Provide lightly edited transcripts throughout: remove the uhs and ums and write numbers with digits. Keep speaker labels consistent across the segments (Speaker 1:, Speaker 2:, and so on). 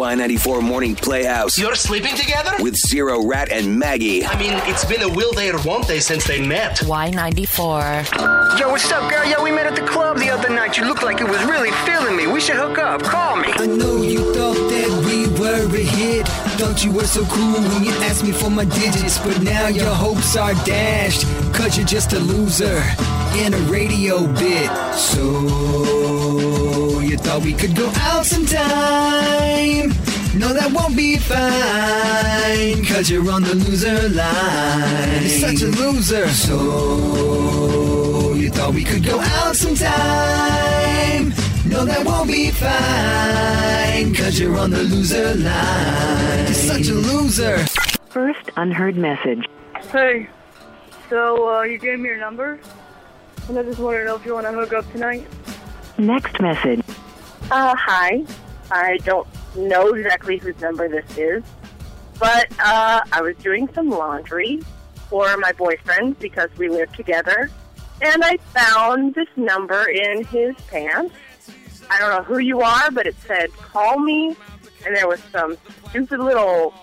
Speaker 1: Y94 Morning Playhouse.
Speaker 2: You're sleeping together?
Speaker 1: With Zero, Rat, and Maggie.
Speaker 2: I mean, it's been a will they or won't they since they met.
Speaker 3: Y94.
Speaker 4: Yo, what's up, girl? Yo, we met at the club the other night. You looked like you was really feeling me. We should hook up. Call me.
Speaker 5: I know you thought that we were a hit. Thought you were so cool when you asked me for my digits. But now your hopes are dashed, 'cause you're just a loser in a radio bit. So you thought we could go out sometime? No, that won't be fine, 'cause you're on the loser line. You're such a loser. So you thought we could go out sometime? No, that won't be fine, 'cause you're on the loser line. You're such a loser.
Speaker 3: First unheard message.
Speaker 6: Hey, so you gave me your number, and I just wanted to know if you want to hook up tonight.
Speaker 3: Next message.
Speaker 7: Hi. I don't know exactly whose number this is, but I was doing some laundry for my boyfriend because we live together, and I found this number in his pants. I don't know who you are, but it said, call me, and there was some stupid little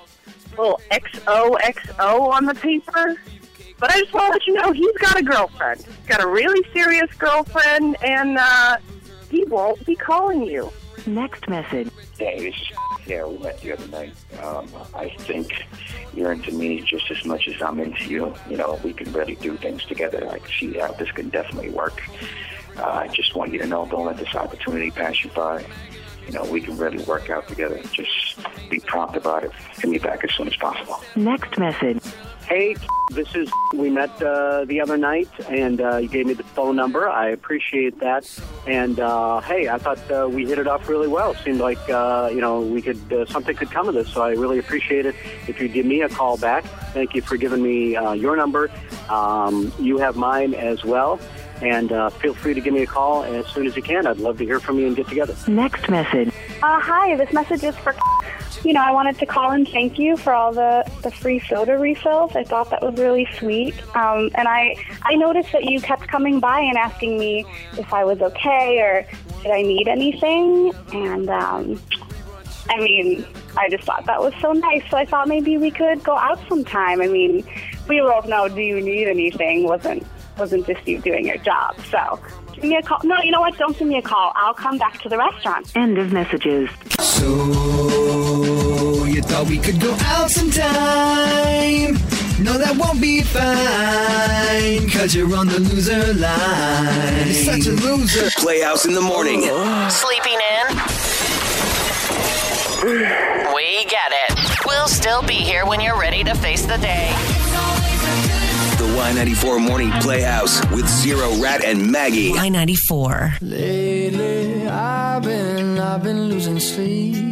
Speaker 7: XOXO on the paper. But I just want to let you know he's got a girlfriend. He's got a really serious girlfriend, and he won't be calling you.
Speaker 3: Next message.
Speaker 8: Hey, this is we met the other night. I think you're into me just as much as I'm into you. You know, we can really do things together. I can see how this can definitely work. I just want you to know, don't let this opportunity pass you by. You know, we can really work out together. Just be prompt about it. Hit me back as soon as possible.
Speaker 3: Next message.
Speaker 9: Hey, this is, we met the other night, and you gave me the phone number. I appreciate that. And, hey, I thought we hit it off really well. Seemed like, we could, something could come of this, so I really appreciate it if you give me a call back. Thank you for giving me your number. You have mine as well. And feel free to give me a call as soon as you can. I'd love to hear from you and get together.
Speaker 3: Next message.
Speaker 10: Hi, this message is for... I wanted to call and thank you for all the free soda refills. I thought that was really sweet. And I noticed that you kept coming by and asking me if I was okay or did I need anything. And, I just thought that was so nice. So I thought maybe we could go out sometime. I mean, we both know do you need anything wasn't just you doing your job. So give me a call. No, you know what? Don't give me a call. I'll come back to the restaurant.
Speaker 3: End of messages.
Speaker 5: So you thought we could go out sometime? No, that won't be fine, 'cause you're on the loser line. You're such a loser.
Speaker 1: Playhouse in the morning.
Speaker 11: Sleeping in? We get it. We'll still be here when you're ready to face the day.
Speaker 1: The Y94 Morning Playhouse with Zero, Rat, and Maggie.
Speaker 11: Y94.
Speaker 5: Lately, I've been losing sleep.